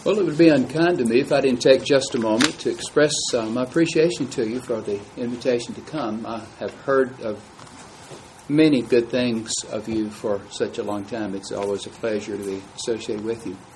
Well, it would be unkind to me if I didn't take just a moment to express my appreciation to you for the invitation to come. I have heard of many good things of you for such a long time. It's always a pleasure to be associated with you.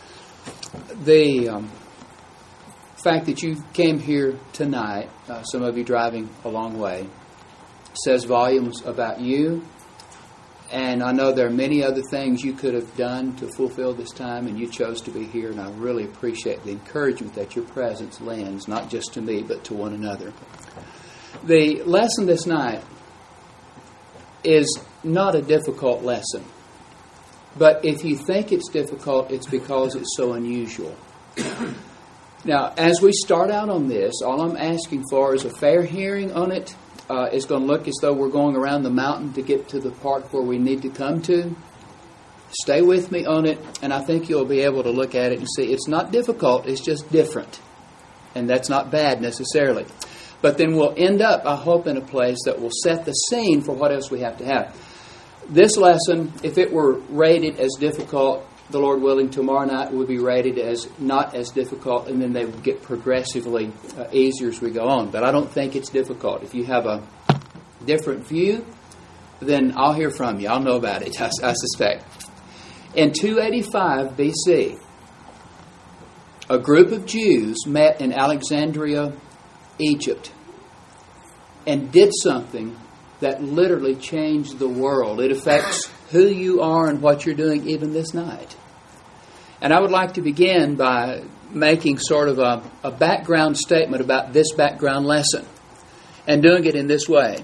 The fact that you came here tonight, some of you driving a long way, says volumes about you. And I know there are many other things you could have done to fulfill this time, and you chose to be here, and I really appreciate the encouragement that your presence lends, not just to me, but to one another. The lesson this night is not a difficult lesson. But if you think it's difficult, it's because it's so unusual. Now, as we start out on this, all I'm asking for is a fair hearing on it. It's going to look as though we're going around the mountain to get to the part where we need to come to. Stay with me on it, and I think you'll be able to look at it and see it's not difficult, it's just different. And that's not bad necessarily. But then we'll end up, I hope, in a place that will set the scene for what else we have to have. This lesson, if it were rated as difficult, the Lord willing, tomorrow night would be rated as not as difficult, and then they would get progressively easier as we go on. But I don't think it's difficult. If you have a different view, then I'll hear from you. I'll know about it, I suspect. In 285 BC, a group of Jews met in Alexandria, Egypt, and did something that literally changed the world. It affects who you are and what you're doing even this night. And I would like to begin by making sort of a background statement about this background lesson, and doing it in this way.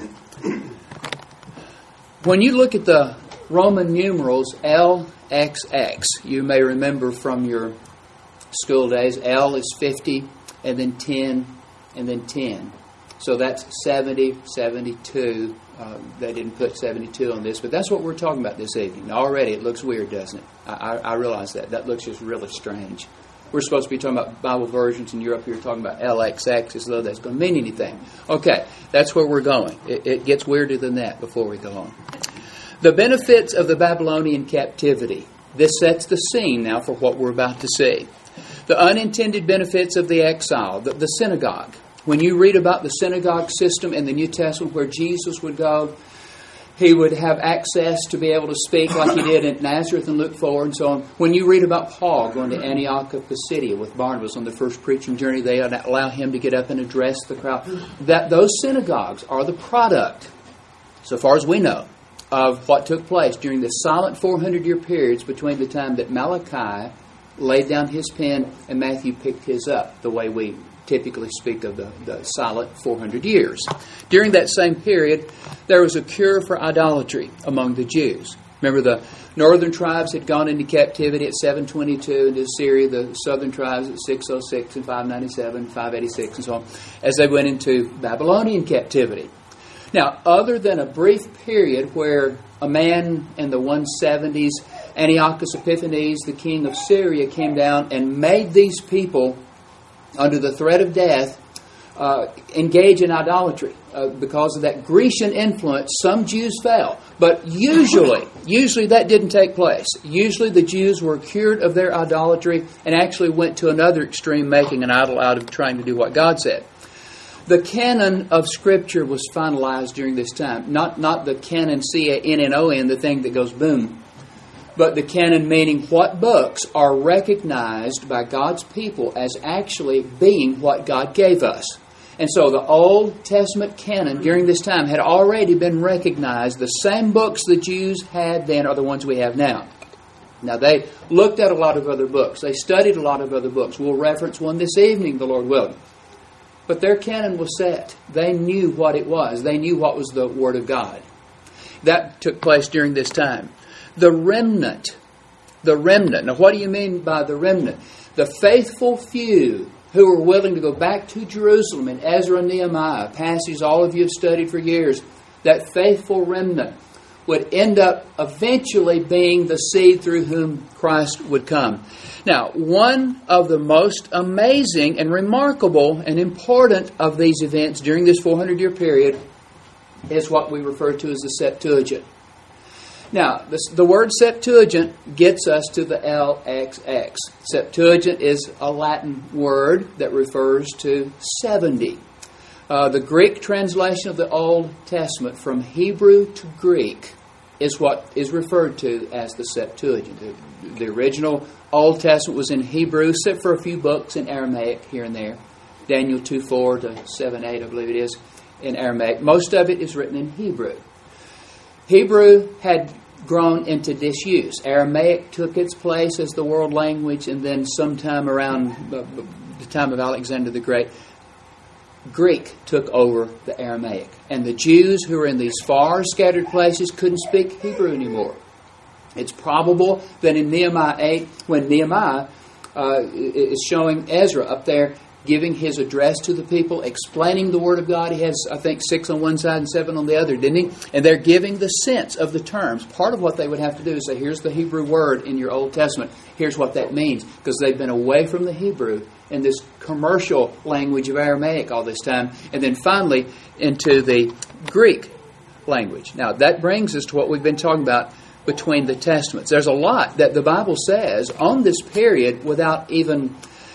When you look at the Roman numerals LXX, you may remember from your school days, L is 50, and then 10, and then 10. So that's 70, 72. They didn't put 72 on this, but that's what we're talking about this evening. Already it looks weird, doesn't it? I realize that. That looks just really strange. We're supposed to be talking about Bible versions, and you're up here talking about LXX as though that's going to mean anything. Okay, that's where we're going. It gets weirder than that before we go on. The benefits of the Babylonian captivity. This sets the scene now for what we're about to see. The unintended benefits of the exile, the synagogue. When you read about the synagogue system in the New Testament where Jesus would go, he would have access to be able to speak like he did in Nazareth and Luke 4 and so on. When you read about Paul going to Antioch of Pisidia with Barnabas on the first preaching journey, they allow him to get up and address the crowd. Those synagogues are the product, so far as we know, of what took place during the silent 400-year periods between the time that Malachi laid down his pen and Matthew picked his up, the way we typically speak of the silent 400 years. During that same period, there was a cure for idolatry among the Jews. Remember, the northern tribes had gone into captivity at 722 into Syria, the southern tribes at 606 and 597, 586 and so on, as they went into Babylonian captivity. Now, other than a brief period where a man in the 170s, Antiochus Epiphanes, the king of Syria, came down and made these people, under the threat of death, engage in idolatry. Because of that Grecian influence, some Jews fell. But usually that didn't take place. Usually the Jews were cured of their idolatry and actually went to another extreme, making an idol out of trying to do what God said. The canon of Scripture was finalized during this time. Not the canon, C-A-N-N-O-N, the thing that goes boom. But the canon meaning what books are recognized by God's people as actually being what God gave us. And so the Old Testament canon during this time had already been recognized. The same books the Jews had then are the ones we have now. Now they looked at a lot of other books. They studied a lot of other books. We'll reference one this evening, the Lord willing. But their canon was set. They knew what it was. They knew what was the Word of God. That took place during this time. The remnant. Now, what do you mean by the remnant? The faithful few who were willing to go back to Jerusalem in Ezra and Nehemiah, passages all of you have studied for years. That faithful remnant would end up eventually being the seed through whom Christ would come. Now, one of the most amazing and remarkable and important of these events during this 400-year period is what we refer to as the Septuagint. Now, the word Septuagint gets us to the LXX. Septuagint is a Latin word that refers to 70. The Greek translation of the Old Testament from Hebrew to Greek is what is referred to as the Septuagint. The original Old Testament was in Hebrew, except for a few books in Aramaic here and there. Daniel 2:4 to 7:8, I believe it is, in Aramaic. Most of it is written in Hebrew. Hebrew had grown into disuse. Aramaic took its place as the world language, and then sometime around the time of Alexander the Great, Greek took over the Aramaic. And the Jews who were in these far scattered places couldn't speak Hebrew anymore. It's probable that in Nehemiah 8, when Nehemiah is showing Ezra up there giving his address to the people, explaining the Word of God. He has, I think, 6 on one side and 7 on the other, didn't he? And they're giving the sense of the terms. Part of what they would have to do is say, here's the Hebrew word in your Old Testament. Here's what that means. Because they've been away from the Hebrew in this commercial language of Aramaic all this time. And then finally into the Greek language. Now, that brings us to what we've been talking about between the Testaments. There's a lot that the Bible says on this period without even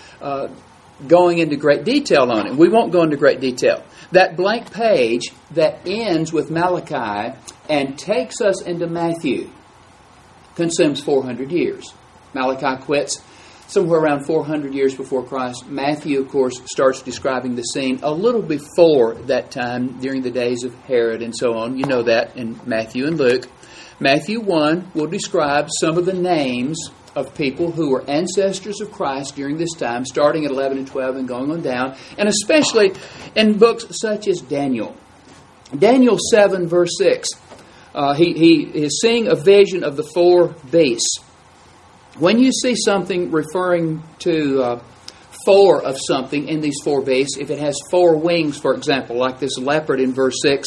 going into great detail on it. We won't go into great detail. That blank page that ends with Malachi and takes us into Matthew consumes 400 years. Malachi quits somewhere around 400 years before Christ. Matthew, of course, starts describing the scene a little before that time, during the days of Herod and so on. You know that in Matthew and Luke. Matthew 1 will describe some of the names of people who were ancestors of Christ during this time, starting at 11 and 12 and going on down, and especially in books such as Daniel. Daniel 7, verse 6. He is seeing a vision of the 4 beasts. When you see something referring to 4 of something in these 4 beasts, if it has 4 wings, for example, like this leopard in verse 6,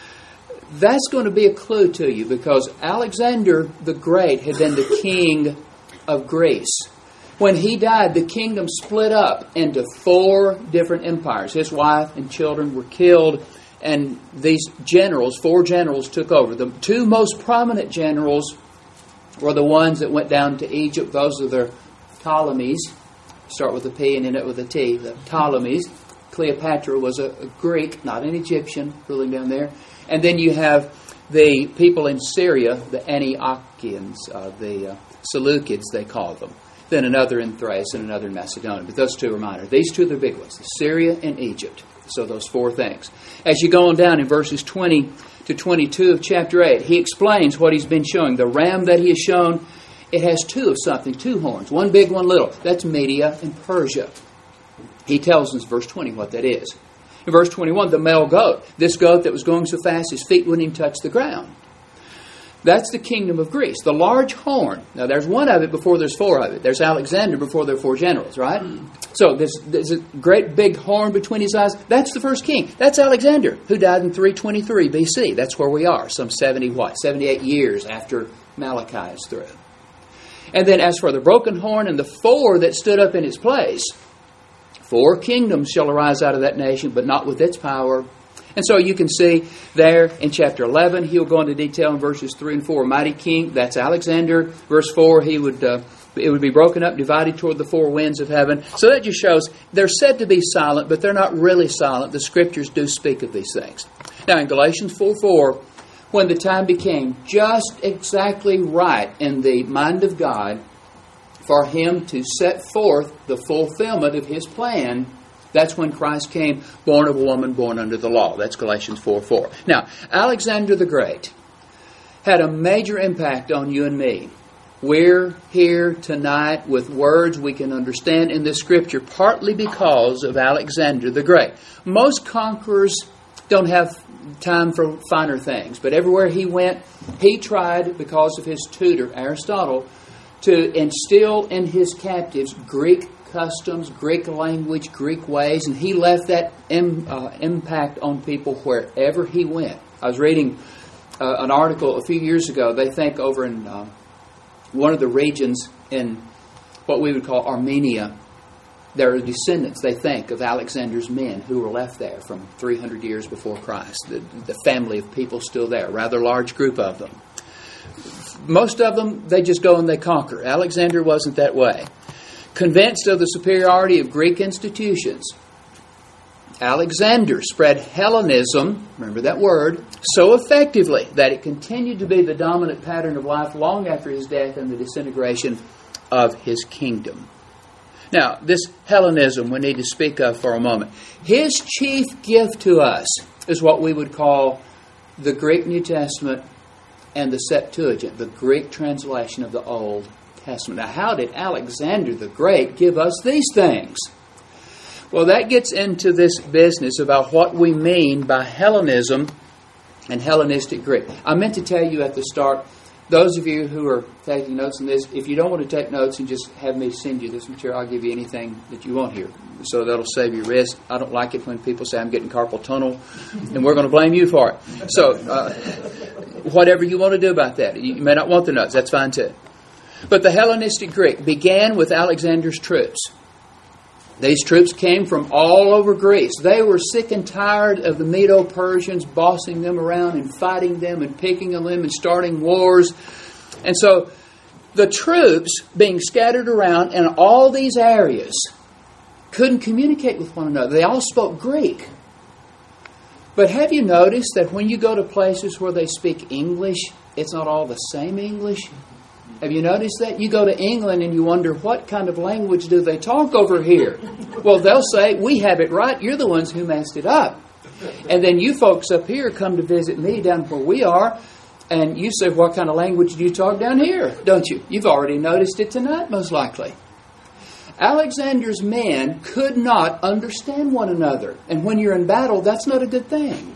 that's going to be a clue to you, because Alexander the Great had been the king of Greece. When he died, the kingdom split up into 4 different empires. His wife and children were killed, and these generals, 4 generals, took over. The 2 most prominent generals were the ones that went down to Egypt. Those are the Ptolemies. Start with a P and end it with a T. The Ptolemies. Cleopatra was a Greek, not an Egyptian, ruling down there. And then you have the people in Syria, the Antiochians, the Seleucids, they call them. Then another in Thrace and another in Macedonia. But those 2 are minor. These 2 are the big ones, Syria and Egypt. So those 4 things. As you go on down in verses 20 to 22 of chapter 8, he explains what he's been showing. The ram that he has shown, it has 2 of something, 2 horns. One big, one little. That's Media and Persia. He tells us in verse 20 what that is. In verse 21, the male goat. This goat that was going so fast his feet wouldn't even touch the ground. That's the kingdom of Greece. The large horn. Now, there's 1 of it before there's 4 of it. There's Alexander before there are 4 generals, right? So there's a great big horn between his eyes. That's the first king. That's Alexander, who died in 323 BC. That's where we are, some 78 years after Malachi is through. And then as for the broken horn and the 4 that stood up in its place, 4 kingdoms shall arise out of that nation, but not with its power. And so you can see there in chapter 11, he'll go into detail in verses 3 and 4. Mighty king, that's Alexander. Verse 4, it would be broken up, divided toward the 4 winds of heaven. So that just shows they're said to be silent, but they're not really silent. The Scriptures do speak of these things. Now in Galatians 4:4, when the time became just exactly right in the mind of God for Him to set forth the fulfillment of His plan, that's when Christ came, born of a woman, born under the law. That's Galatians 4:4. Now, Alexander the Great had a major impact on you and me. We're here tonight with words we can understand in this Scripture, partly because of Alexander the Great. Most conquerors don't have time for finer things, but everywhere he went, he tried, because of his tutor, Aristotle, to instill in his captives Greek customs, Greek language, Greek ways, and he left that impact on people wherever he went. I was reading an article a few years ago. They think over in one of the regions in what we would call Armenia, there are descendants, they think, of Alexander's men who were left there from 300 years before Christ. The family of people still there, a rather large group of them. Most of them, they just go and they conquer. Alexander wasn't that way. Convinced of the superiority of Greek institutions, Alexander spread Hellenism, remember that word, so effectively that it continued to be the dominant pattern of life long after his death and the disintegration of his kingdom. Now, this Hellenism we need to speak of for a moment. His chief gift to us is what we would call the Greek New Testament and the Septuagint, the Greek translation of the Old Testament. Now, how did Alexander the Great give us these things? Well, that gets into this business about what we mean by Hellenism and Hellenistic Greek. I meant to tell you at the start, those of you who are taking notes on this, if you don't want to take notes and just have me send you this material, I'll give you anything that you want here. So that'll save you risk. I don't like it when people say I'm getting carpal tunnel, and we're going to blame you for it. So whatever you want to do about that. You may not want the notes. That's fine too. But the Hellenistic Greek began with Alexander's troops. These troops came from all over Greece. They were sick and tired of the Medo-Persians bossing them around and fighting them and picking on them and starting wars. And so the troops being scattered around in all these areas couldn't communicate with one another. They all spoke Greek. But have you noticed that when you go to places where they speak English, it's not all the same English? Have you noticed that? You go to England and you wonder, what kind of language do they talk over here? Well, they'll say, we have it right. You're the ones who messed it up. And then you folks up here come to visit me down where we are, and you say, what kind of language do you talk down here? Don't you? You've already noticed it tonight, most likely. Alexander's men could not understand one another. And when you're in battle, that's not a good thing.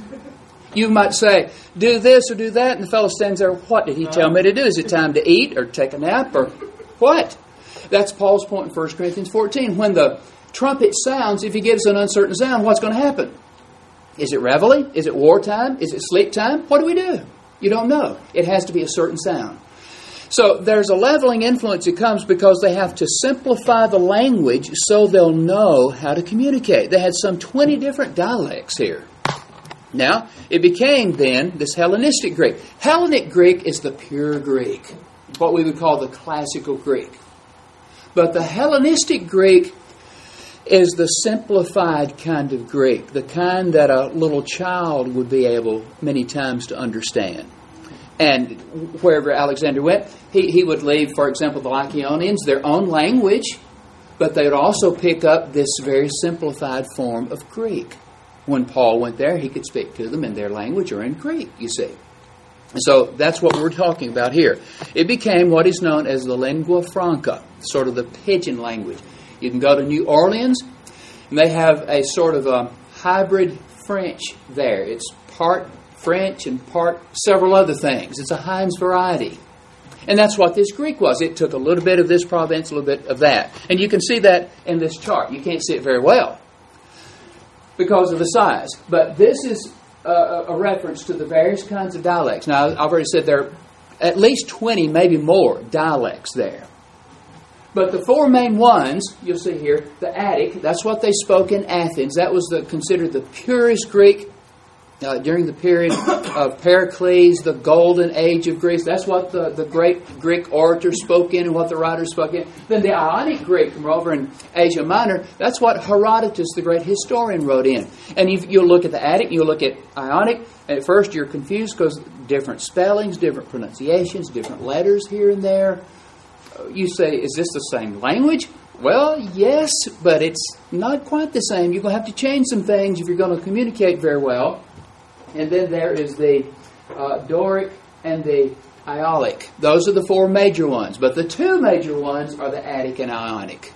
You might say, do this or do that, and the fellow stands there, what did he tell me to do? Is it time to eat or take a nap or what? That's Paul's point in 1 Corinthians 14. When the trumpet sounds, if he gives an uncertain sound, what's going to happen? Is it reveille? Is it wartime? Is it sleep time? What do we do? You don't know. It has to be a certain sound. So there's a leveling influence that comes because they have to simplify the language so they'll know how to communicate. They had some 20 different dialects here. Now, it became then this Hellenistic Greek. Hellenic Greek is the pure Greek, what we would call the classical Greek. But the Hellenistic Greek is the simplified kind of Greek, the kind that a little child would be able many times to understand. And wherever Alexander went, he would leave, for example, the Lycaonians, their own language, but they would also pick up this very simplified form of Greek. When Paul went there, he could speak to them in their language or in Greek, you see. So that's what we're talking about here. It became what is known as the lingua franca, sort of the pidgin language. You can go to New Orleans, and they have a sort of a hybrid French there. It's part French and part several other things. It's a Heinz variety. And that's what this Greek was. It took a little bit of this province, a little bit of that. And you can see that in this chart. You can't see it very well because of the size. But this is a reference to the various kinds of dialects. Now, I've already said there are at least 20, maybe more, dialects there. But the four main ones, you'll see here, the Attic, that's what they spoke in Athens. That was considered the purest Greek during the period of Pericles, the golden age of Greece. That's what the great Greek orators spoke in and what the writers spoke in. Then the Ionic Greek from over in Asia Minor, that's what Herodotus, the great historian, wrote in. And you'll look at the Attic, you'll look at Ionic, and at first you're confused because different spellings, different pronunciations, different letters here and there. You say, is this the same language? Well, yes, but it's not quite the same. You're going to have to change some things if you're going to communicate very well. And then there is the Doric and the Iolic. Those are the four major ones. But the two major ones are the Attic and Ionic.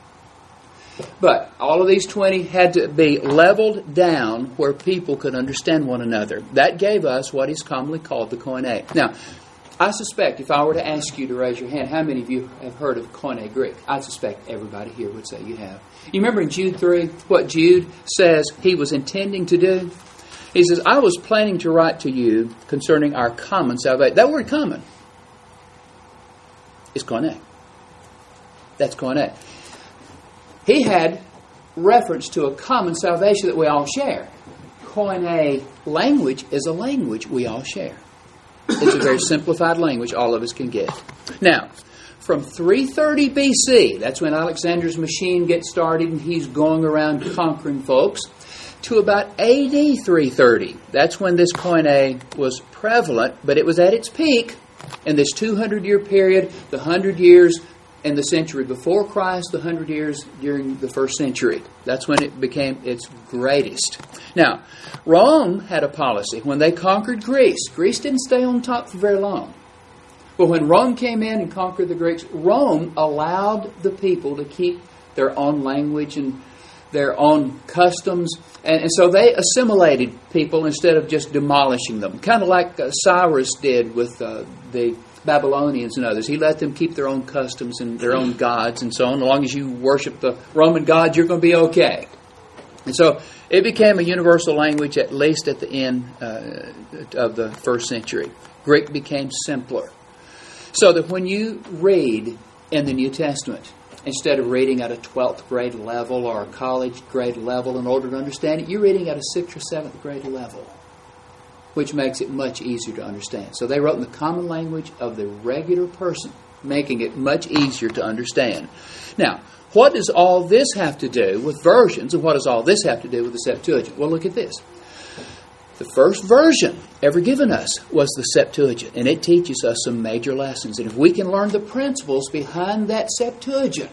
But all of these 20 had to be leveled down where people could understand one another. That gave us what is commonly called the Koine. Now, I suspect if I were to ask you to raise your hand, how many of you have heard of Koine Greek? I suspect everybody here would say you have. You remember in Jude 3 what Jude says he was intending to do? He says, I was planning to write to you concerning our common salvation. That word common is Koine. That's Koine. He had reference to a common salvation that we all share. Koine language is a language we all share. It's a very simplified language all of us can get. Now, from 330 BC, that's when Alexander's machine gets started and he's going around conquering folks, to about AD 330. That's when this Koine was prevalent, but it was at its peak in this 200-year period, the 100 years in the century before Christ, the 100 years during the first century. That's when it became its greatest. Now, Rome had a policy. When they conquered Greece, Greece didn't stay on top for very long. But when Rome came in and conquered the Greeks, Rome allowed the people to keep their own language and their own customs. And so they assimilated people instead of just demolishing them. Kind of like Cyrus did with the Babylonians and others. He let them keep their own customs and their own gods and so on. As long as you worship the Roman gods, you're going to be okay. And so it became a universal language, at least at the end of the first century. Greek became simpler. So that when you read in the New Testament, instead of reading at a 12th grade level or a college grade level in order to understand it, you're reading at a 6th or 7th grade level, which makes it much easier to understand. So they wrote in the common language of the regular person, making it much easier to understand. Now, what does all this have to do with versions, and what does all this have to do with the Septuagint? Well, look at this. The first version ever given us was the Septuagint, and it teaches us some major lessons. And if we can learn the principles behind that Septuagint,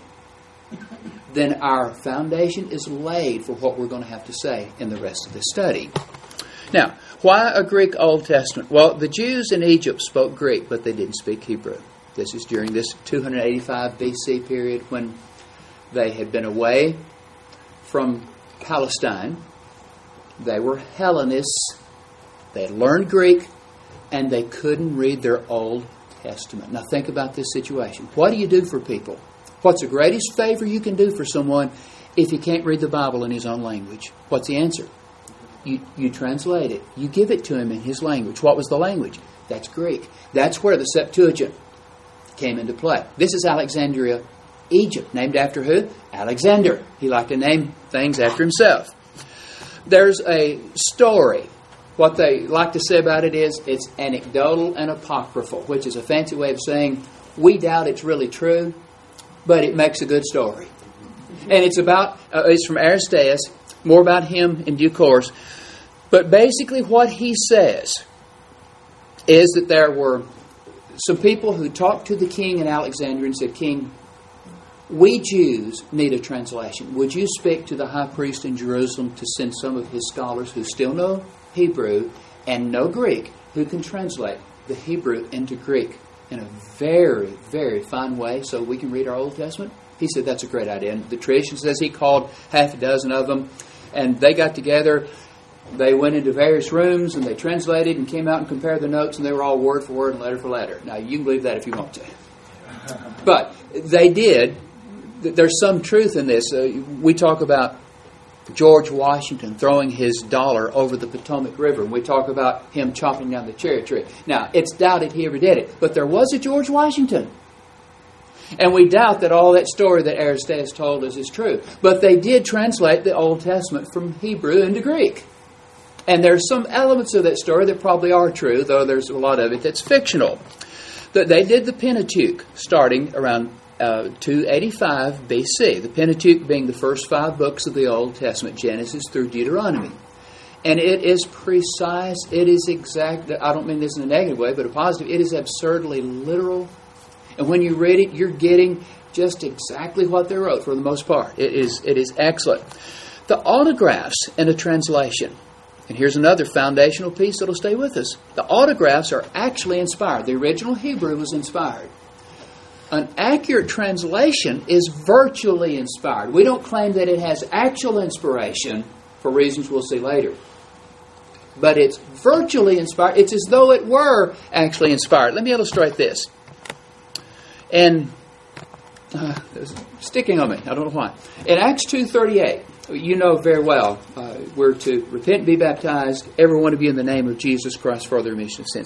then our foundation is laid for what we're going to have to say in the rest of the study. Now, why a Greek Old Testament? Well, the Jews in Egypt spoke Greek, but they didn't speak Hebrew. This is during this 285 BC period when they had been away from Palestine. They were Hellenists. They had learned Greek, and they couldn't read their Old Testament. Now think about this situation. What do you do for people? What's the greatest favor you can do for someone if he can't read the Bible in his own language? What's the answer? You translate it. You give it to him in his language. What was the language? That's Greek. That's where the Septuagint came into play. This is Alexandria, Egypt. Named after who? Alexander. He liked to name things after himself. There's a story. What they like to say about it is it's anecdotal and apocryphal, which is a fancy way of saying we doubt it's really true, but it makes a good story. And it's from Aristeas, more about him in due course. But basically what he says is that there were some people who talked to the king in Alexandria and said, "King, we Jews need a translation. Would you speak to the high priest in Jerusalem to send some of his scholars who still know Hebrew and know Greek, who can translate the Hebrew into Greek in a very, very fine way so we can read our Old Testament?" He said, "That's a great idea." And the tradition says he called half a dozen of them, and they got together. They went into various rooms, and they translated and came out and compared the notes, and they were all word for word and letter for letter. Now, you can believe that if you want to. But they did. There's some truth in this. We talk about George Washington throwing his dollar over the Potomac River, and we talk about him chopping down the cherry tree. Now, it's doubted he ever did it, but there was a George Washington. And we doubt that all that story that Aristeas told us is true. But they did translate the Old Testament from Hebrew into Greek. And there's some elements of that story that probably are true, though there's a lot of it that's fictional. They did the Pentateuch starting around 285 BC. The Pentateuch being the first 5 books of the Old Testament, Genesis through Deuteronomy. And it is precise, it is exact. I don't mean this in a negative way, but a positive. It is absurdly literal. And when you read it, you're getting just exactly what they wrote for the most part. It is excellent. The autographs in a translation. And here's another foundational piece that will stay with us. The autographs are actually inspired. The original Hebrew was inspired. An accurate translation is virtually inspired. We don't claim that it has actual inspiration for reasons we'll see later. But it's virtually inspired. It's as though it were actually inspired. Let me illustrate this. And it's sticking on me. I don't know why. In Acts 2:38, you know very well, we're to repent and be baptized, every one of you in the name of Jesus Christ for the remission of sins.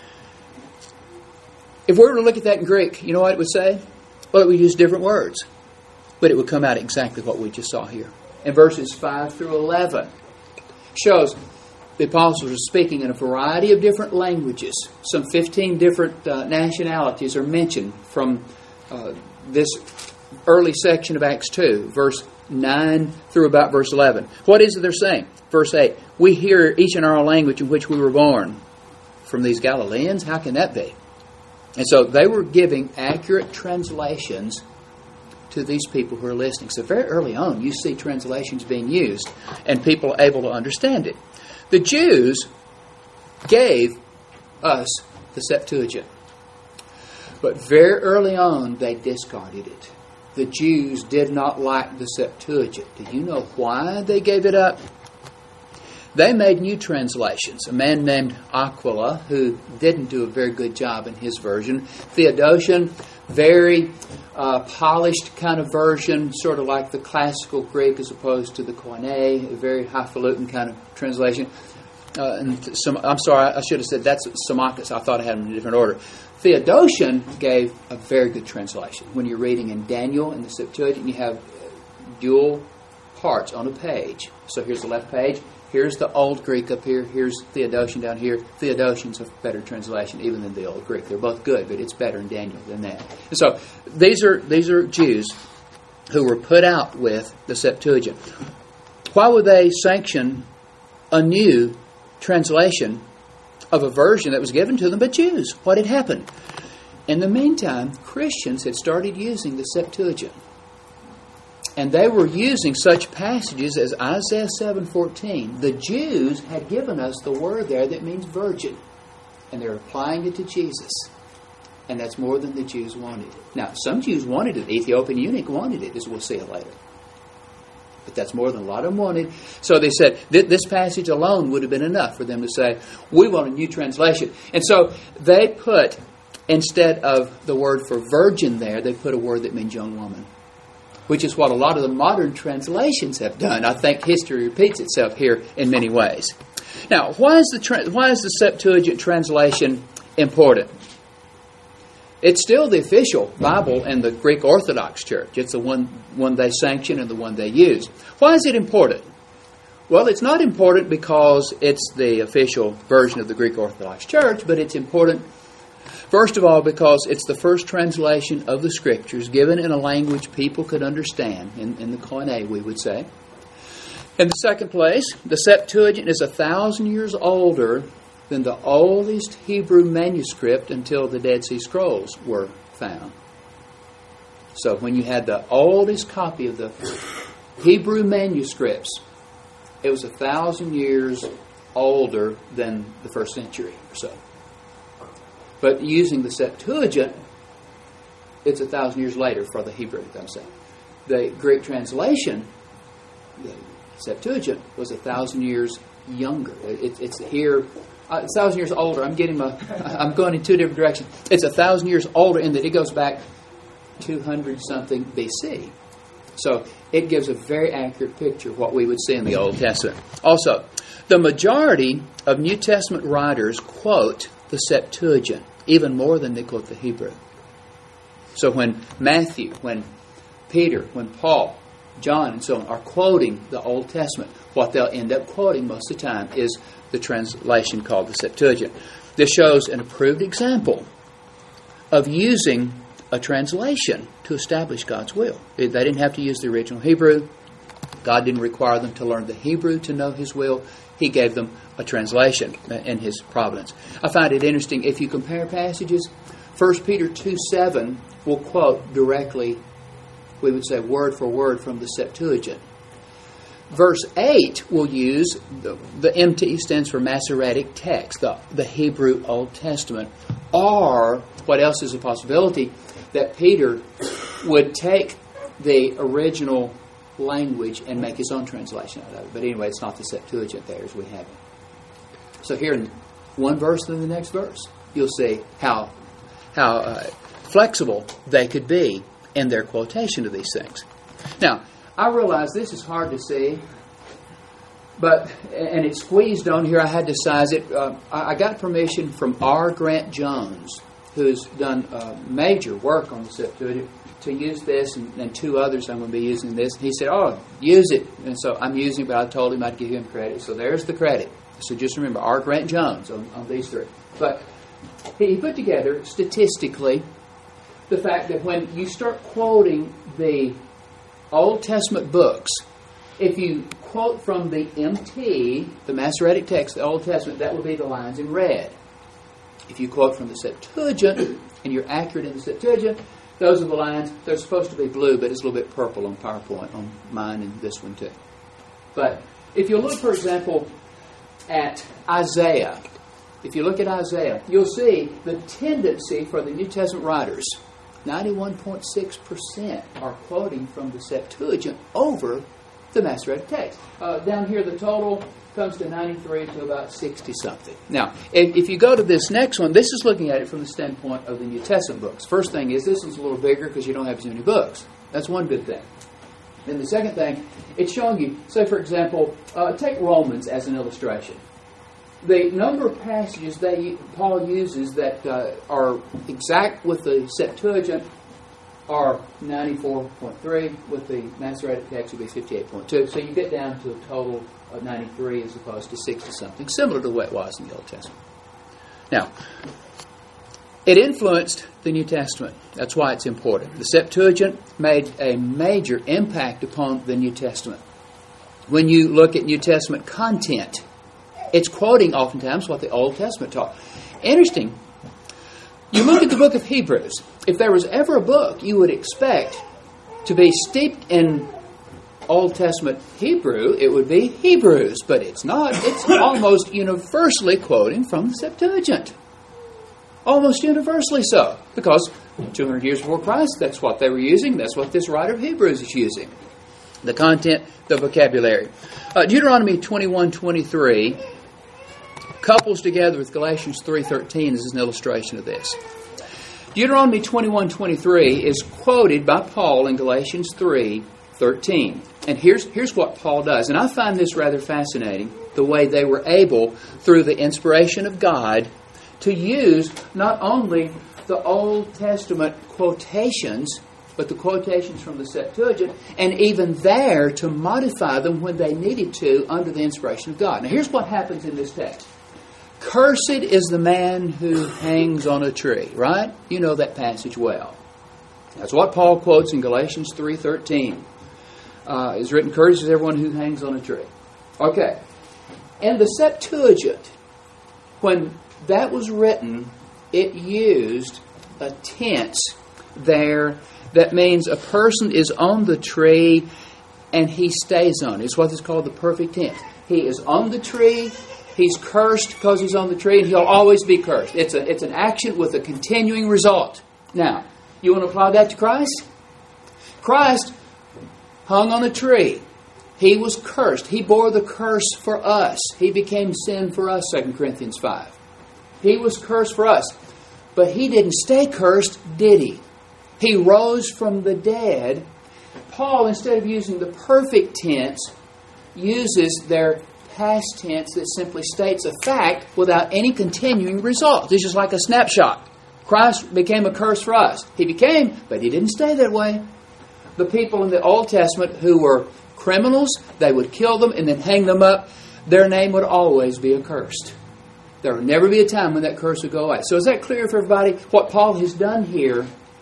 If we were to look at that in Greek, you know what it would say? Well, it would use different words. But it would come out exactly what we just saw here. In verses 5 through 11, shows the apostles are speaking in a variety of different languages. Some 15 different nationalities are mentioned from this early section of Acts 2, verse 9 through about verse 11. What is it they're saying? Verse 8, we hear each in our own language in which we were born. From these Galileans? How can that be? And so they were giving accurate translations to these people who are listening. So very early on, you see translations being used and people able to understand it. The Jews gave us the Septuagint. But very early on, they discarded it. The Jews did not like the Septuagint. Do you know why they gave it up? They made new translations. A man named Aquila, who didn't do a very good job in his version. Theodotion, very polished kind of version, sort of like the classical Greek as opposed to the Koine, a very highfalutin kind of translation. I'm sorry, I should have said that's Symmachus. I thought I had them in a different order. Theodotion gave a very good translation. When you're reading in Daniel in the Septuagint, you have dual parts on a page. So here's the left page. Here's the Old Greek up here. Here's Theodotion down here. Theodotion's a better translation even than the Old Greek. They're both good, but it's better in Daniel than that. And so these are Jews who were put out with the Septuagint. Why would they sanction a new translation of a version that was given to them by Jews? What had happened? In the meantime, Christians had started using the Septuagint. And they were using such passages as Isaiah 7:14. The Jews had given us the word there that means virgin. And they're applying it to Jesus. And that's more than the Jews wanted. Now, some Jews wanted it. The Ethiopian eunuch wanted it, as we'll see it later. But that's more than a lot of them wanted. So they said this passage alone would have been enough for them to say, we want a new translation. And so they put, instead of the word for virgin there, they put a word that means young woman. Which is what a lot of the modern translations have done. I think history repeats itself here in many ways. Now, why is the Septuagint translation important? It's still the official Bible in the Greek Orthodox Church. It's the one they sanction and the one they use. Why is it important? Well, it's not important because it's the official version of the Greek Orthodox Church, but it's important, first of all, because it's the first translation of the Scriptures given in a language people could understand, in the Koine, we would say. In the second place, the Septuagint is 1,000 years older than the oldest Hebrew manuscript until the Dead Sea Scrolls were found. So when you had the oldest copy of the Hebrew manuscripts, it was 1,000 years older than the first century or so. But using the Septuagint, it's 1,000 years later for the Hebrew, I'm saying. The Greek translation, the Septuagint, was 1,000 years younger. It's here, 1,000 years older. I'm going in two different directions. It's 1,000 years older in that it goes back 200-something BC. So it gives a very accurate picture of what we would see in the Old Testament. Also, the majority of New Testament writers quote the Septuagint even more than they quote the Hebrew. So when Matthew, when Peter, when Paul, John, and so on are quoting the Old Testament, what they'll end up quoting most of the time is the translation called the Septuagint. This shows an approved example of using a translation to establish God's will. They didn't have to use the original Hebrew. God didn't require them to learn the Hebrew to know His will. He gave them a translation in His providence. I find it interesting, if you compare passages, 1 Peter 2:7 will quote directly, we would say word for word from the Septuagint. Verse 8 will use, the MT stands for Masoretic text, the Hebrew Old Testament. Or, what else is a possibility? That Peter would take the original language and make his own translation out of it. But anyway, it's not the Septuagint there as we have it. So here in one verse and then the next verse, you'll see how flexible they could be in their quotation of these things. Now, I realize this is hard to see, and it's squeezed on here. I had to size it. I got permission from R. Grant Jones, who's done major work on the Septuagint, to use this, and two others I'm going to be using this. He said, use it. And so I'm using it, but I told him I'd give him credit. So there's the credit. So just remember, R. Grant Jones on these three. But he put together, statistically, the fact that when you start quoting the Old Testament books, if you quote from the MT, the Masoretic text, the Old Testament, that will be the lines in red. If you quote from the Septuagint, and you're accurate in the Septuagint, those are the lines. They're supposed to be blue, but it's a little bit purple on PowerPoint, on mine and this one too. But if you look, for example, at Isaiah, if you look at Isaiah, you'll see the tendency for the New Testament writers, 91.6% are quoting from the Septuagint over the Masoretic text. Down here, the total comes to 93 to about 60-something. Now, if you go to this next one, this is looking at it from the standpoint of the New Testament books. First thing is, this one's a little bigger because you don't have as many books. That's one good thing. Then the second thing, it's showing you, say for example, take Romans as an illustration. The number of passages Paul uses that are exact with the Septuagint are 94.3. With the Masoretic text, it would be 58.2. So you get down to a total of 93 as opposed to 60-something, similar to what it was in the Old Testament. Now, it influenced the New Testament. That's why it's important. The Septuagint made a major impact upon the New Testament. When you look at New Testament content, it's quoting oftentimes what the Old Testament taught. Interesting. You look at the book of Hebrews. If there was ever a book you would expect to be steeped in Old Testament Hebrew, it would be Hebrews. But it's not. It's almost universally quoting from the Septuagint. Almost universally so. Because 200 years before Christ, that's what they were using. That's what this writer of Hebrews is using. The content, the vocabulary. Deuteronomy 21:23 couples together with Galatians 3:13 as an illustration of this. Deuteronomy 21:23 is quoted by Paul in Galatians 3:13. And here's what Paul does. And I find this rather fascinating, the way they were able, through the inspiration of God, to use not only the Old Testament quotations, but the quotations from the Septuagint, and even there to modify them when they needed to under the inspiration of God. Now here's what happens in this text. Cursed is the man who hangs on a tree, right? You know that passage well. That's what Paul quotes in Galatians 3:13. It's written, cursed is everyone who hangs on a tree. Okay. And the Septuagint, when that was written, it used a tense there that means a person is on the tree and he stays on it. It's what is called the perfect tense. He is on the tree, he's cursed because he's on the tree, and he'll always be cursed. It's an action with a continuing result. Now, you want to apply that to Christ? Christ hung on a tree. He was cursed. He bore the curse for us. He became sin for us, 2 Corinthians 5. He was cursed for us. But he didn't stay cursed, did he? He rose from the dead. Paul, instead of using the perfect tense, uses their past tense that simply states a fact without any continuing result. It's just like a snapshot. Christ became a curse for us. He became, but he didn't stay that way. The people in the Old Testament who were criminals, they would kill them and then hang them up. Their name would always be accursed. There would never be a time when that curse would go away. So is that clear for everybody? What Paul has done here,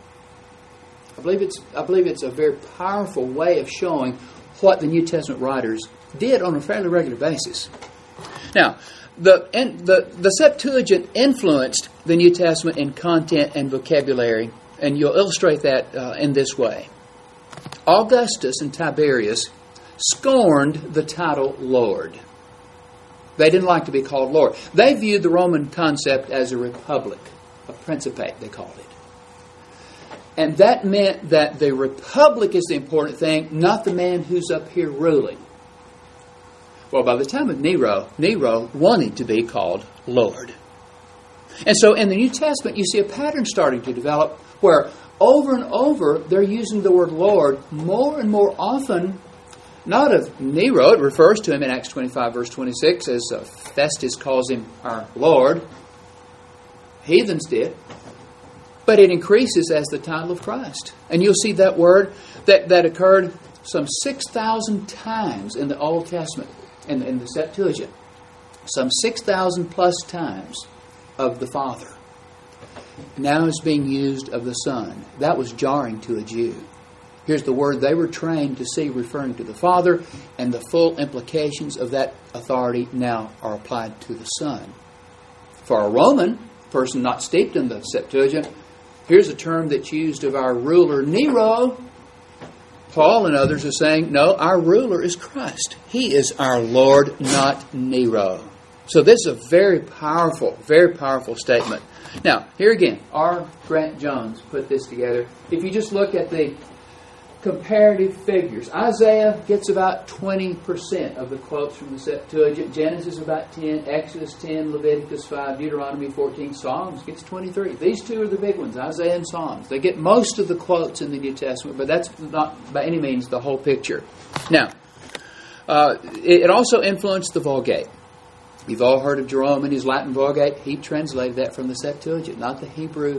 I believe it's a very powerful way of showing what the New Testament writers did on a fairly regular basis. Now, the Septuagint influenced the New Testament in content and vocabulary, and you'll illustrate that in this way. Augustus and Tiberius scorned the title Lord. They didn't like to be called Lord. They viewed the Roman concept as a republic, a principate, they called it. And that meant that the republic is the important thing, not the man who's up here ruling. Well, by the time of Nero wanted to be called Lord. And so in the New Testament, you see a pattern starting to develop where over and over they're using the word Lord more and more often. Not of Nero, it refers to him in Acts 25, verse 26, as Festus calls him our Lord. Heathens did. But it increases as the title of Christ. And you'll see that word that occurred some 6,000 times in the Old Testament, in the Septuagint. some 6,000 plus times of the Father. Now it's being used of the Son. That was jarring to a Jew. Here's the word they were trained to see referring to the Father, and the full implications of that authority now are applied to the Son. For a Roman person not steeped in the Septuagint, here's a term that's used of our ruler Nero. Paul and others are saying, no, our ruler is Christ. He is our Lord, not Nero. So this is a very powerful statement. Now, here again, R. Grant Jones put this together. If you just look at the comparative figures, Isaiah gets about 20% of the quotes from the Septuagint, Genesis about 10, Exodus 10, Leviticus 5, Deuteronomy 14, Psalms gets 23. These two are the big ones, Isaiah and Psalms. They get most of the quotes in the New Testament, but that's not by any means the whole picture. Now, it also influenced the Vulgate. You've all heard of Jerome and his Latin Vulgate. He translated that from the Septuagint, not the Hebrew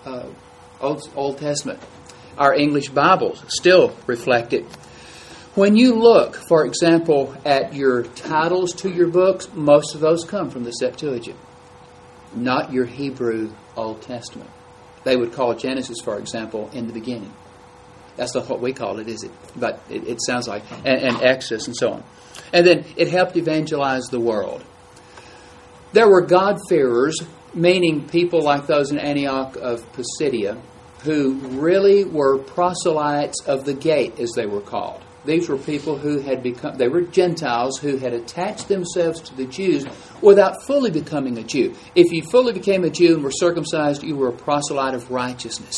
Old Testament. Our English Bibles still reflect it. When you look, for example, at your titles to your books, most of those come from the Septuagint, not your Hebrew Old Testament. They would call Genesis, for example, in the beginning. That's not what we call it, is it? But it sounds like, and Exodus and so on. And then it helped evangelize the world. There were God-fearers, meaning people like those in Antioch of Pisidia, who really were proselytes of the gate, as they were called. These were people who they were Gentiles who had attached themselves to the Jews without fully becoming a Jew. If you fully became a Jew and were circumcised, you were a proselyte of righteousness.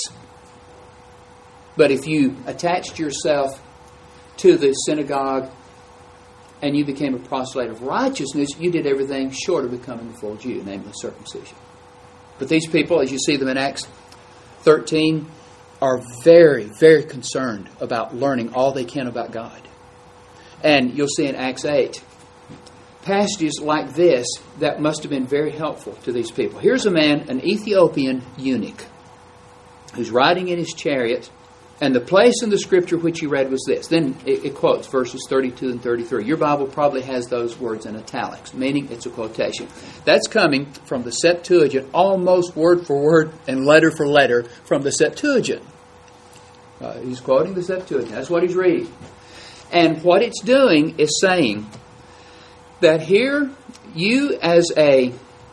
But if you attached yourself to the synagogue and you became a proselyte of righteousness, you did everything short of becoming a full Jew, namely circumcision. But these people, as you see them in Acts 13, are very, very concerned about learning all they can about God. And you'll see in Acts 8, passages like this that must have been very helpful to these people. Here's a man, an Ethiopian eunuch, who's riding in his chariot, and the place in the scripture which he read was this. Then it quotes verses 32 and 33. Your Bible probably has those words in italics, meaning it's a quotation. That's coming from the Septuagint, almost word for word and letter for letter from the Septuagint. He's quoting the Septuagint. That's what he's reading. And what it's doing is saying that here, you as a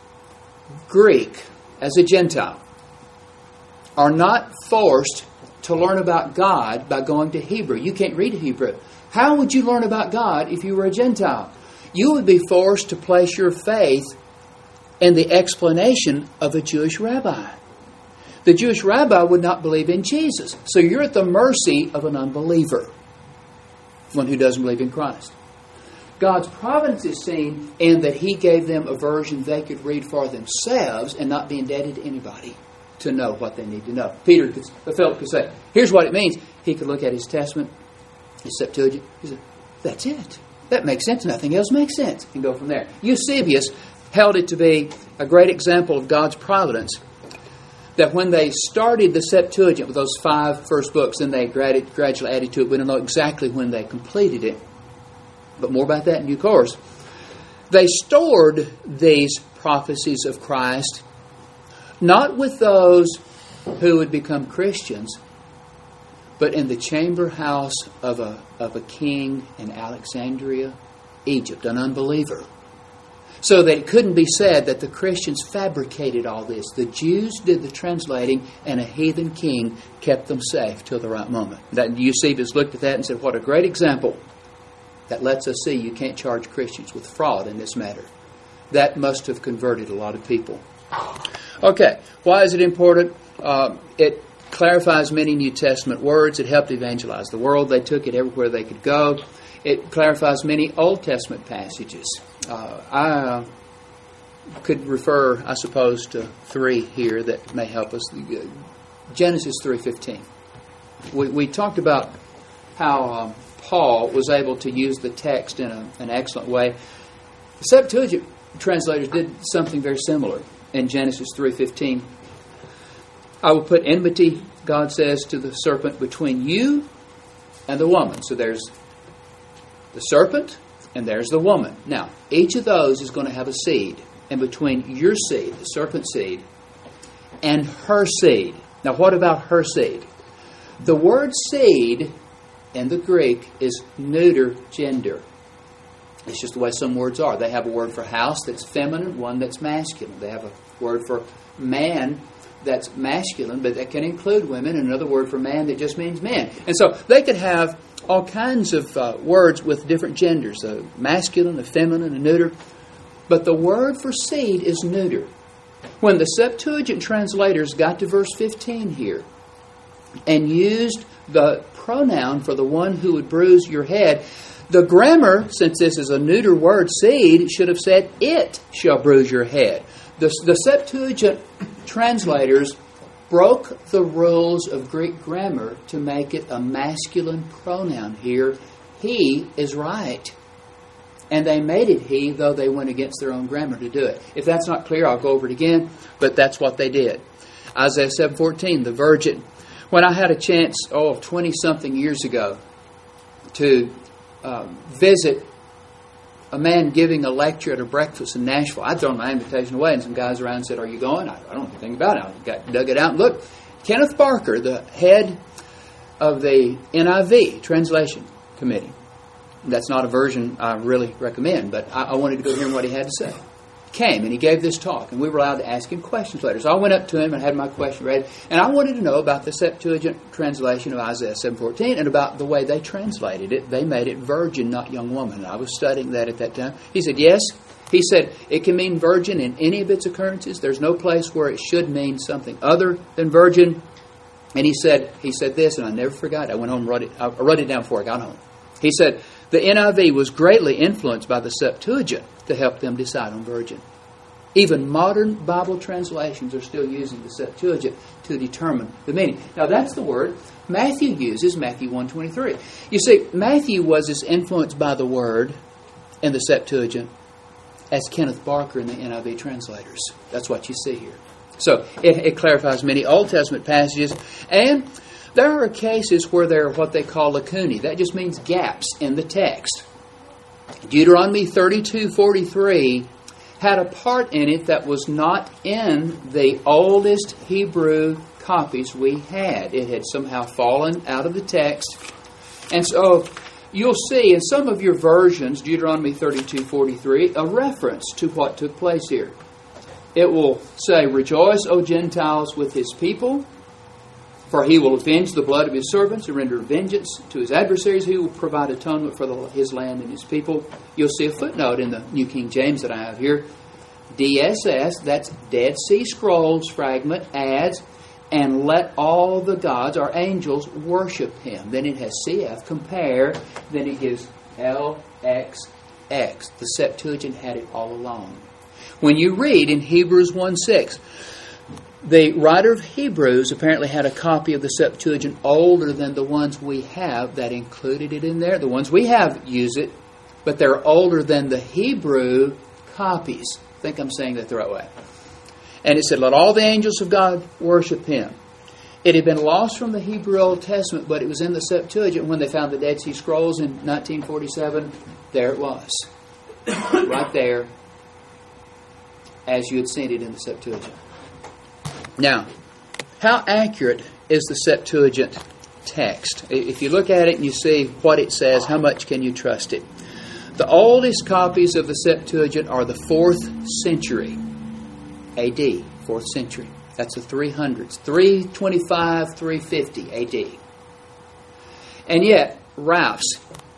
Greek, as a Gentile, are not forced to learn about God by going to Hebrew. You can't read Hebrew. How would you learn about God if you were a Gentile? You would be forced to place your faith in the explanation of a Jewish rabbi. The Jewish rabbi would not believe in Jesus. So you're at the mercy of an unbeliever, one who doesn't believe in Christ. God's providence is seen in that He gave them a version they could read for themselves and not be indebted to anybody to know what they need to know. Philip could say, here's what it means. He could look at his Testament, his Septuagint. He said, that's it. That makes sense. Nothing else makes sense. And go from there. Eusebius held it to be a great example of God's providence, that when they started the Septuagint with those 5 first books, then they gradually added to it. We don't know exactly when they completed it, but more about that in due course. They stored these prophecies of Christ not with those who would become Christians, but in the chamber house of a king in Alexandria, Egypt, an unbeliever. So that it couldn't be said that the Christians fabricated all this. The Jews did the translating, and a heathen king kept them safe till the right moment. That Eusebius looked at that and said, what a great example. That lets us see you can't charge Christians with fraud in this matter. That must have converted a lot of people. Okay, why is it important? It clarifies many New Testament words. It helped evangelize the world. They took it everywhere they could go. It clarifies many Old Testament passages. I could refer, I suppose, to 3 here that may help us. Genesis 3:15. We talked about how Paul was able to use the text in an excellent way. The Septuagint translators did something very similar in Genesis 3:15. I will put enmity, God says, to the serpent between you and the woman. So there's the serpent and there's the woman. Now, each of those is going to have a seed. And between your seed, the serpent seed, and her seed. Now, what about her seed? The word seed in the Greek is neuter gender. It's just the way some words are. They have a word for house that's feminine, one that's masculine. They have a word for man that's masculine, but that can include women, and another word for man that just means men. And so they could have all kinds of words with different genders, a masculine, a feminine, a neuter. But the word for seed is neuter. When the Septuagint translators got to verse 15 here and used the pronoun for the one who would bruise your head, the grammar, since this is a neuter word, seed, should have said, it shall bruise your head. The Septuagint translators broke the rules of Greek grammar to make it a masculine pronoun here. He is right. And they made it he, though they went against their own grammar to do it. If that's not clear, I'll go over it again, but that's what they did. Isaiah 7:14, the virgin. When I had a chance, 20-something years ago, to visit a man giving a lecture at a breakfast in Nashville, I'd thrown my invitation away, and some guys around said, "Are you going?" I don't know anything about it. I dug it out and looked. Kenneth Barker, the head of the NIV Translation Committee. That's not a version I really recommend, but I wanted to go hear what he had to say. Came, and he gave this talk, and we were allowed to ask him questions later. So I went up to him and had my question ready, and I wanted to know about the Septuagint translation of Isaiah 7:14 and about the way they translated it. They made it virgin, not young woman. And I was studying that at that time. He said, yes. He said, it can mean virgin in any of its occurrences. There's no place where it should mean something other than virgin. And he said this, and I never forgot. I went home and I wrote it down before I got home. He said, the NIV was greatly influenced by the Septuagint to help them decide on virgin. Even modern Bible translations are still using the Septuagint to determine the meaning. Now that's the word Matthew uses, Matthew 1:23. You see, Matthew was as influenced by the word in the Septuagint as Kenneth Barker in the NIV translators. That's what you see here. So it clarifies many Old Testament passages, and there are cases where there are what they call lacunae. That just means gaps in the text. Deuteronomy 32:43 had a part in it that was not in the oldest Hebrew copies we had. It had somehow fallen out of the text. And so you'll see in some of your versions, Deuteronomy 32:43, a reference to what took place here. It will say, "Rejoice, O Gentiles, with his people, for he will avenge the blood of his servants and render vengeance to his adversaries. He will provide atonement for his land and his people." You'll see a footnote in the New King James that I have here. DSS, that's Dead Sea Scrolls fragment, adds, "and let all the gods or angels worship him." Then it has CF, compare, then it gives LXX. The Septuagint had it all along. When you read in Hebrews 1:6, the writer of Hebrews apparently had a copy of the Septuagint older than the ones we have that included it in there. The ones we have use it, but they're older than the Hebrew copies. I think I'm saying that the right way. And it said, "Let all the angels of God worship him." It had been lost from the Hebrew Old Testament, but it was in the Septuagint when they found the Dead Sea Scrolls in 1947. There it was. Right there, as you had seen it in the Septuagint. Now, how accurate is the Septuagint text? If you look at it and you see what it says, how much can you trust it? The oldest copies of the Septuagint are the 4th century AD, 4th century. That's the 300s, 325, 350 AD. And yet, Ralphs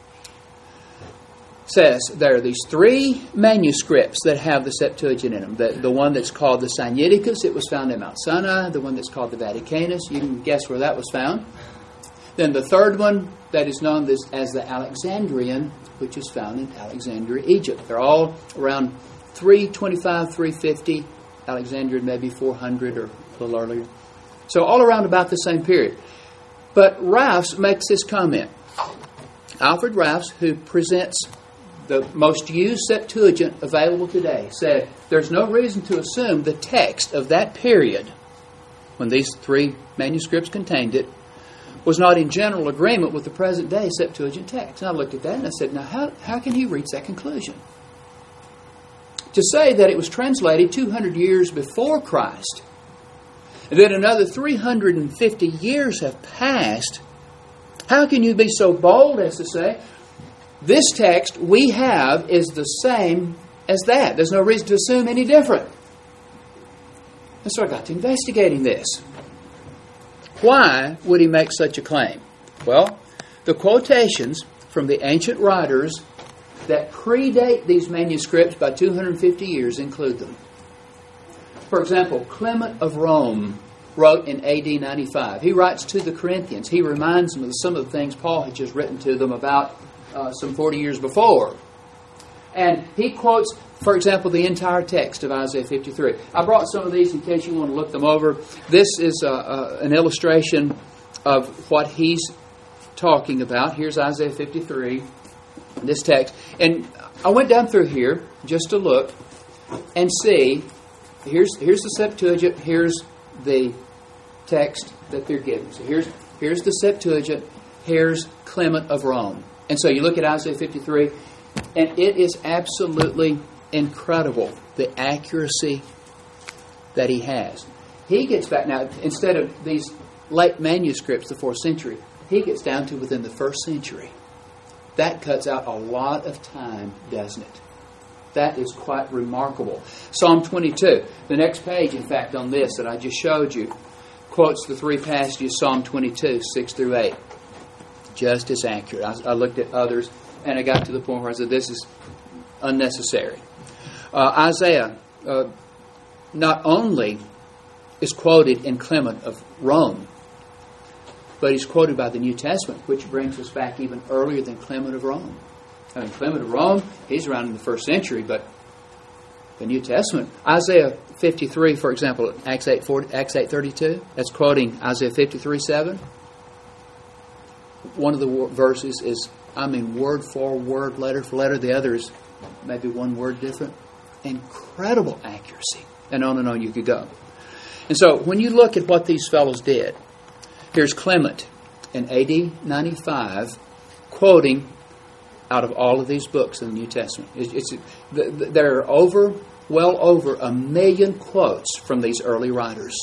says there are these 3 manuscripts that have the Septuagint in them. The one that's called the Sinaiticus, it was found in Mount Sinai. The one that's called the Vaticanus, you can guess where that was found. Then the third one that is known as the Alexandrian, which is found in Alexandria, Egypt. They're all around 325, 350. Alexandria maybe 400 or a little earlier. So all around about the same period. But Ralphs makes this comment. Alfred Ralphs, who presents the most used Septuagint available today, said there's no reason to assume the text of that period, when these 3 manuscripts contained it, was not in general agreement with the present day Septuagint text. And I looked at that and I said, now how can he reach that conclusion? To say that it was translated 200 years before Christ, and then another 350 years have passed, how can you be so bold as to say, this text we have is the same as that? There's no reason to assume any different. And so I got to investigating this. Why would he make such a claim? Well, the quotations from the ancient writers that predate these manuscripts by 250 years include them. For example, Clement of Rome wrote in AD 95. He writes to the Corinthians. He reminds them of some of the things Paul had just written to them about some 40 years before. And he quotes, for example, the entire text of Isaiah 53. I brought some of these in case you want to look them over. This is an illustration of what he's talking about. Here's Isaiah 53, this text. And I went down through here just to look and see. Here's the Septuagint. Here's the text that they're giving. So here's the Septuagint. Here's Clement of Rome. And so you look at Isaiah 53, and it is absolutely incredible, the accuracy that he has. He gets back now, instead of these late manuscripts, the 4th century, he gets down to within the 1st century. That cuts out a lot of time, doesn't it? That is quite remarkable. Psalm 22, the next page, in fact, on this that I just showed you, quotes the 3 passages, Psalm 22, 6 through 8. Just as accurate. I looked at others, and I got to the point where I said, this is unnecessary. Isaiah not only is quoted in Clement of Rome, but he's quoted by the New Testament, which brings us back even earlier than Clement of Rome. I mean, Clement of Rome, he's around in the 1st century, but the New Testament, Isaiah 53, for example, Acts 8:32, that's quoting Isaiah 53:7. One of the verses is, word for word, letter for letter. The other is maybe one word different. Incredible accuracy. And on you could go. And so when you look at what these fellows did, here's Clement in AD 95 quoting out of all of these books in the New Testament. There are well over 1 million quotes from these early writers.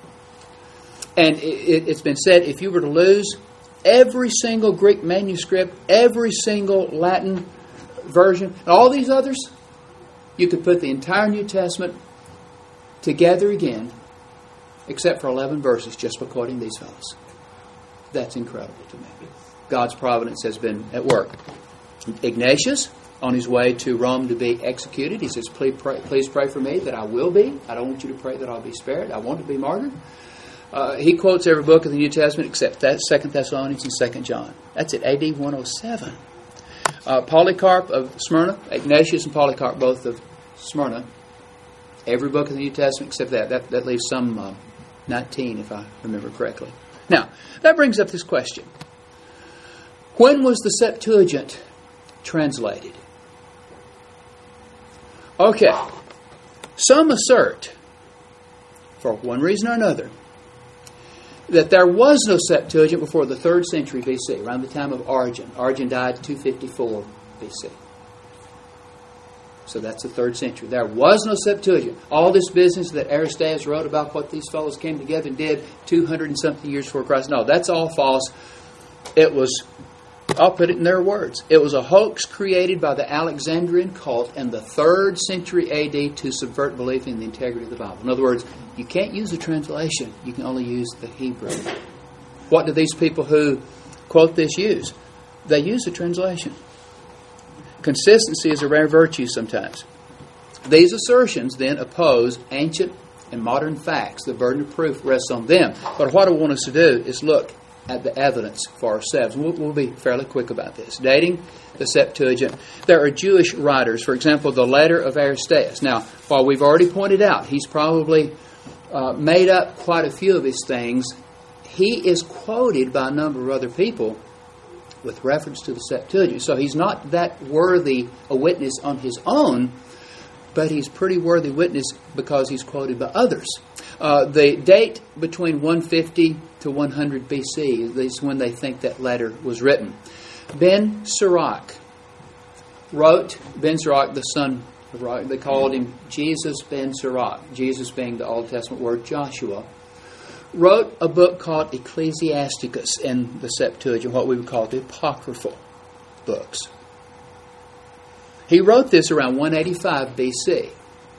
And it's been said, if you were to lose every single Greek manuscript, every single Latin version, and all these others, you could put the entire New Testament together again, except for 11 verses, just by quoting these fellows. That's incredible to me. God's providence has been at work. Ignatius, on his way to Rome to be executed, he says, please pray for me that I will be. I don't want you to pray that I'll be spared. I want to be martyred. He quotes every book of the New Testament except 2 Thessalonians and 2 John. That's at AD 107. Polycarp of Smyrna, Ignatius and Polycarp, both of Smyrna, every book of the New Testament except that. That leaves some 19, if I remember correctly. Now, that brings up this question. When was the Septuagint translated? Okay. Some assert, for one reason or another, that there was no Septuagint before the 3rd century BC, around the time of Origen. Origen died 254 BC. So that's the 3rd century. There was no Septuagint. All this business that Aristeas wrote about what these fellows came together and did 200 and something years before Christ. No, that's all false. It was, I'll put it in their words, it was a hoax created by the Alexandrian cult in the 3rd century AD to subvert belief in the integrity of the Bible. In other words, you can't use a translation. You can only use the Hebrew. What do these people who quote this use? They use a translation. Consistency is a rare virtue sometimes. These assertions then oppose ancient and modern facts. The burden of proof rests on them. But what I want us to do is look at the evidence for ourselves. We'll be fairly quick about this. Dating the Septuagint. There are Jewish writers, for example, the letter of Aristeas. Now, while we've already pointed out, he's probably made up quite a few of his things, he is quoted by a number of other people with reference to the Septuagint. So he's not that worthy a witness on his own, but he's pretty worthy witness because he's quoted by others. The date between 150 to 100 BC is when they think that letter was written. Ben Sirach wrote, Ben Sirach, the son of Sirach, they called him Jesus ben Sirach, Jesus being the Old Testament word Joshua, wrote a book called Ecclesiasticus in the Septuagint, what we would call the apocryphal books. He wrote this around 185 BC.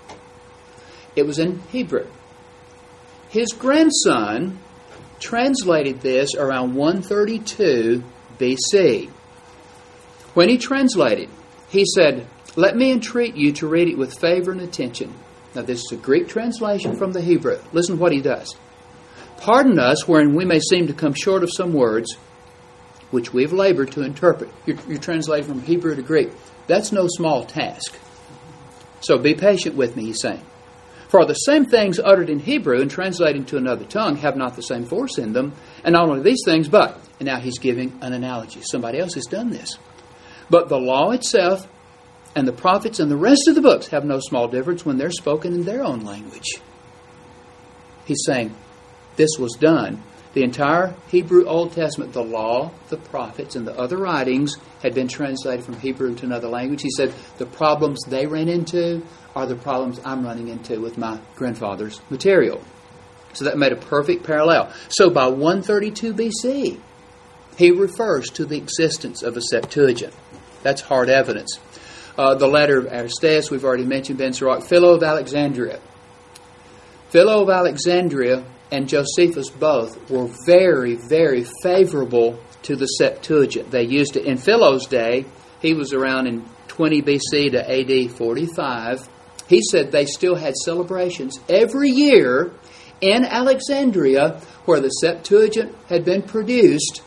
It was in Hebrew. His grandson translated this around 132 BC. When he translated, he said, "Let me entreat you to read it with favor and attention." Now this is a Greek translation from the Hebrew. Listen to what he does. "Pardon us wherein we may seem to come short of some words which we have labored to interpret." You're translating from Hebrew to Greek. That's no small task. So be patient with me, he's saying. "For the same things uttered in Hebrew and translated into another tongue have not the same force in them. And not only these things, but," and now he's giving an analogy. Somebody else has done this. "But the law itself and the prophets and the rest of the books have no small difference when they're spoken in their own language." He's saying this was done. The entire Hebrew Old Testament, the law, the prophets, and the other writings had been translated from Hebrew into another language. He said the problems they ran into are the problems I'm running into with my grandfather's material. So that made a perfect parallel. So by 132 BC, he refers to the existence of a Septuagint. That's hard evidence. The letter of Aristeas, we've already mentioned, Ben Sirach, Philo of Alexandria. Philo of Alexandria and Josephus both were very, very favorable to the Septuagint. They used it in Philo's day. He was around in 20 BC to AD 45. He said they still had celebrations every year in Alexandria where the Septuagint had been produced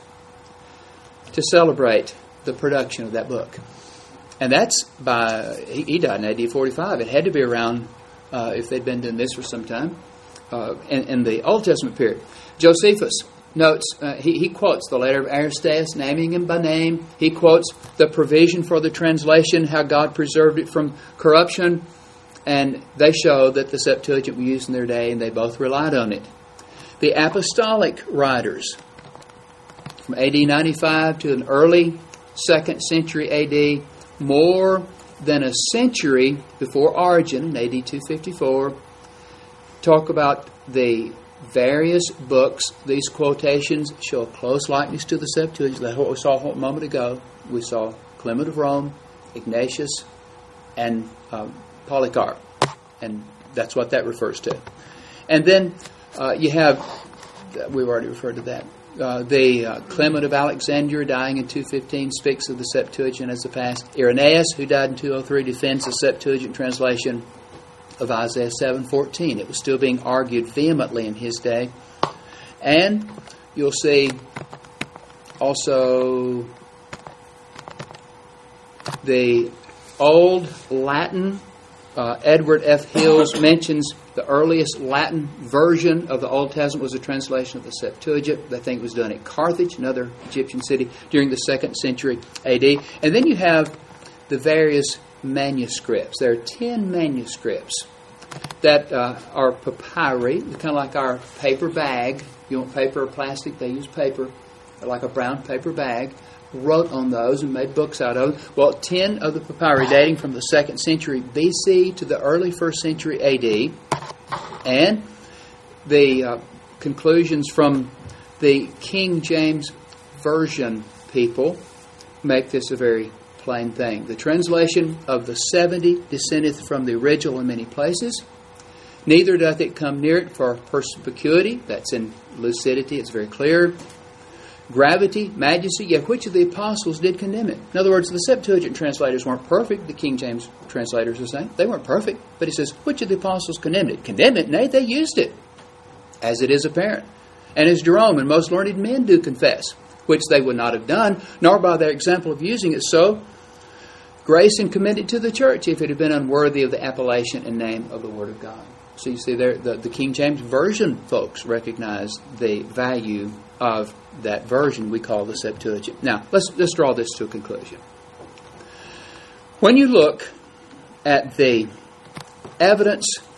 to celebrate the production of that book. And that's he died in AD 45. It had to be around, if they'd been doing this for some time, in the Old Testament period. Josephus notes, he quotes the letter of Aristeas, naming him by name. He quotes the provision for the translation, how God preserved it from corruption. And they show that the Septuagint was used in their day, and they both relied on it. The apostolic writers, from AD 95 to an early 2nd century AD, more than a century before Origen, in AD 254, talk about the various books. These quotations show a close likeness to the Septuagint. That's what we saw a moment ago. We saw Clement of Rome, Ignatius, and Polycarp. And that's what that refers to. And then you have, we've already referred to that, the Clement of Alexandria, dying in 215, speaks of the Septuagint as the past. Irenaeus, who died in 203, defends the Septuagint translation of Isaiah 7:14. It was still being argued vehemently in his day. And you'll see also the Old Latin. Edward F. Hills mentions the earliest Latin version of the Old Testament was a translation of the Septuagint. They think it was done at Carthage, another Egyptian city, during the 2nd century AD. And then you have the various manuscripts. There are 10 manuscripts that are papyri, kind of like our paper bag. You want paper or plastic? They use paper, like a brown paper bag. Wrote on those and made books out of them. Well, 10 of the papyri dating from the 2nd century BC to the early 1st century AD. And the conclusions from the King James Version people make this a very plain thing. The translation of the 70 descendeth from the original in many places. Neither doth it come near it for perspicuity. That's in lucidity. It's very clear. Gravity, majesty, yet which of the apostles did condemn it? In other words, the Septuagint translators weren't perfect. The King James translators are saying they weren't perfect. But he says, which of the apostles condemned it? Condemned it? Nay, they used it, as it is apparent. And as Jerome and most learned men do confess, which they would not have done, nor by their example of using it so, grace and commend it to the church if it had been unworthy of the appellation and name of the Word of God. So you see there, the King James Version folks recognize the value of that version we call the Septuagint. Now, let's draw this to a conclusion. When you look at the evidence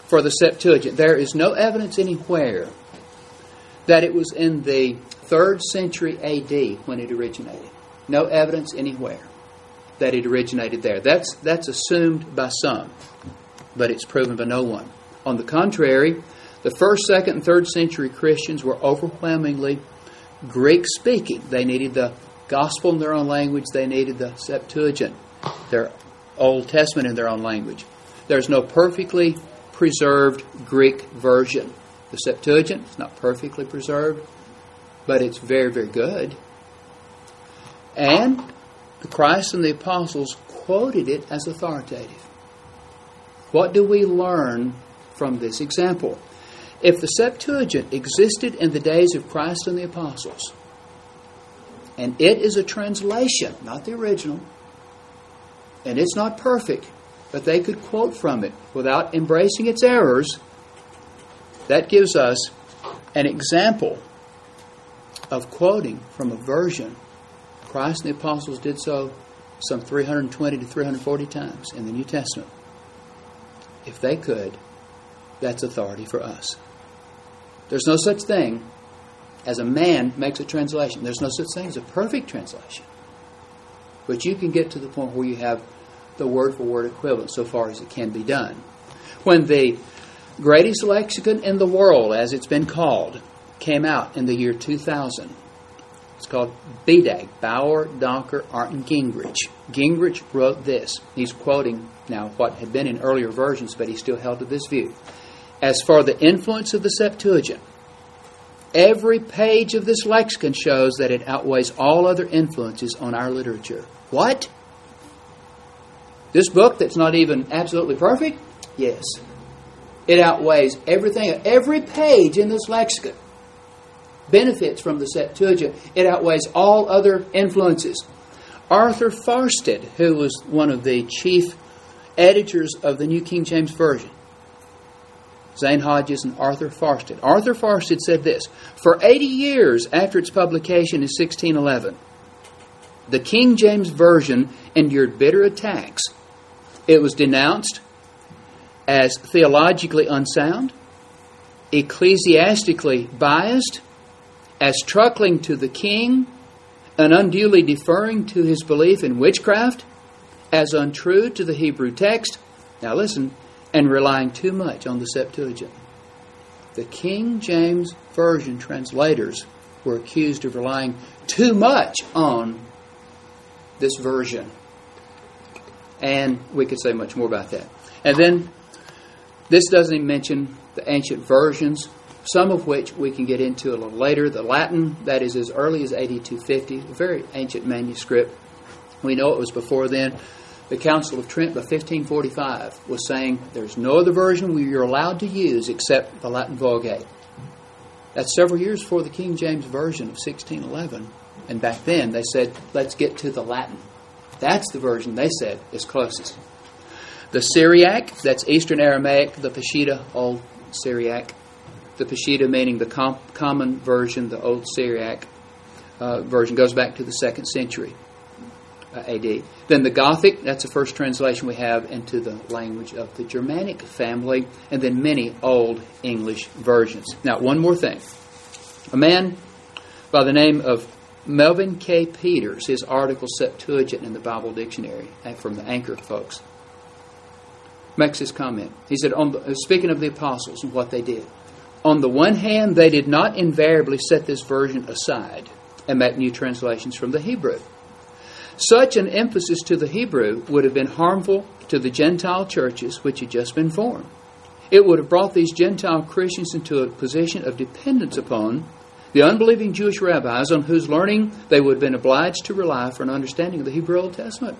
for the Septuagint. There is no evidence anywhere that it was in the 3rd century A.D. when it originated. No evidence anywhere that it originated there. That's assumed by some, but it's proven by no one. On the contrary, the 1st, 2nd, and 3rd century Christians were overwhelmingly Greek-speaking. They needed the Gospel in their own language. They needed the Septuagint, their Old Testament, in their own language. There's no perfectly preserved Greek version. The Septuagint is not perfectly preserved, but it's very, very good. And the Christ and the apostles quoted it as authoritative. What do we learn from this example? If the Septuagint existed in the days of Christ and the apostles, and it is a translation, not the original, and it's not perfect, but they could quote from it without embracing its errors, that gives us an example of quoting from a version. Christ and the apostles did so some 320 to 340 times in the New Testament. If they could, that's authority for us. There's no such thing as a man makes a translation. There's no such thing as a perfect translation. But you can get to the point where you have the word-for-word equivalent so far as it can be done. When the greatest lexicon in the world, as it's been called, came out in the year 2000, it's called BDAG, Bauer, Donker, Arndt, Gingrich. Gingrich wrote this. He's quoting now what had been in earlier versions, but he still held to this view. As for the influence of the Septuagint, every page of this lexicon shows that it outweighs all other influences on our literature. What? This book that's not even absolutely perfect? Yes. It outweighs everything. Every page in this lexicon benefits from the Septuagint. It outweighs all other influences. Arthur Farsted, who was one of the chief editors of the New King James Version, Zane Hodges and Arthur Farsted. Arthur Farsted said this: for 80 years after its publication in 1611, the King James Version endured bitter attacks. It was denounced as theologically unsound, ecclesiastically biased, as truckling to the king, and unduly deferring to his belief in witchcraft, as untrue to the Hebrew text. Now listen, and relying too much on the Septuagint. The King James Version translators were accused of relying too much on this version. And we could say much more about that. And then, this doesn't even mention the ancient versions, some of which we can get into a little later. The Latin, that is as early as AD 250, a very ancient manuscript. We know it was before then. The Council of Trent by 1545 was saying there's no other version you're allowed to use except the Latin Vulgate. That's several years before the King James Version of 1611. And back then they said, let's get to the Latin. That's the version they said is closest. The Syriac, that's Eastern Aramaic, the Peshitta, Old Syriac. The Peshitta meaning the common version, the Old Syriac version, goes back to the 2nd century AD. Then the Gothic, that's the first translation we have into the language of the Germanic family, and then many Old English versions. Now, one more thing. A man by the name of Melvin K. Peters, his article Septuagint in the Bible Dictionary, from the Anchor folks, makes this comment. He said, speaking of the apostles and what they did, on the one hand, they did not invariably set this version aside and make new translations from the Hebrew. Such an emphasis to the Hebrew would have been harmful to the Gentile churches which had just been formed. It would have brought these Gentile Christians into a position of dependence upon the unbelieving Jewish rabbis on whose learning they would have been obliged to rely for an understanding of the Hebrew Old Testament.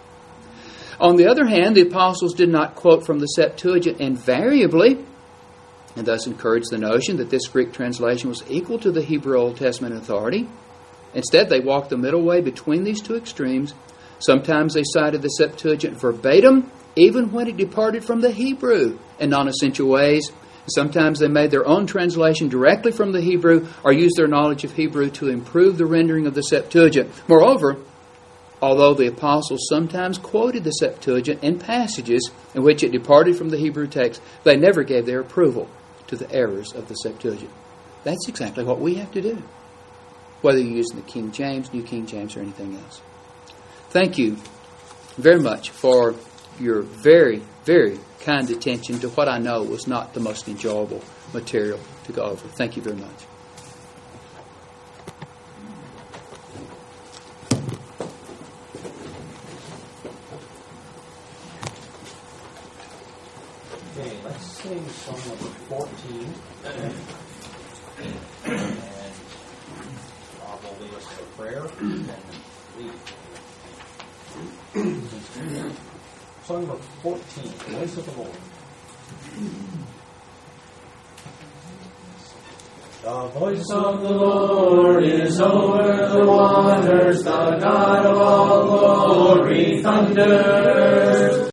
On the other hand, the apostles did not quote from the Septuagint invariably, and thus encouraged the notion that this Greek translation was equal to the Hebrew Old Testament authority. Instead, they walked the middle way between these two extremes. Sometimes they cited the Septuagint verbatim, even when it departed from the Hebrew in non-essential ways. Sometimes they made their own translation directly from the Hebrew or used their knowledge of Hebrew to improve the rendering of the Septuagint. Moreover, Although the apostles sometimes quoted the Septuagint in passages in which it departed from the Hebrew text, they never gave their approval to the errors of the Septuagint. That's exactly what we have to do, whether you're using the King James, New King James, or anything else. Thank you very much for your very, very kind attention to what I know was not the most enjoyable material to go over. Thank you very much. Okay, let's sing song number 14. And Bob will lead us to prayer and lead. Song number 14, Voice of the Lord. The voice of the Lord is over the waters, the God of all glory thunders.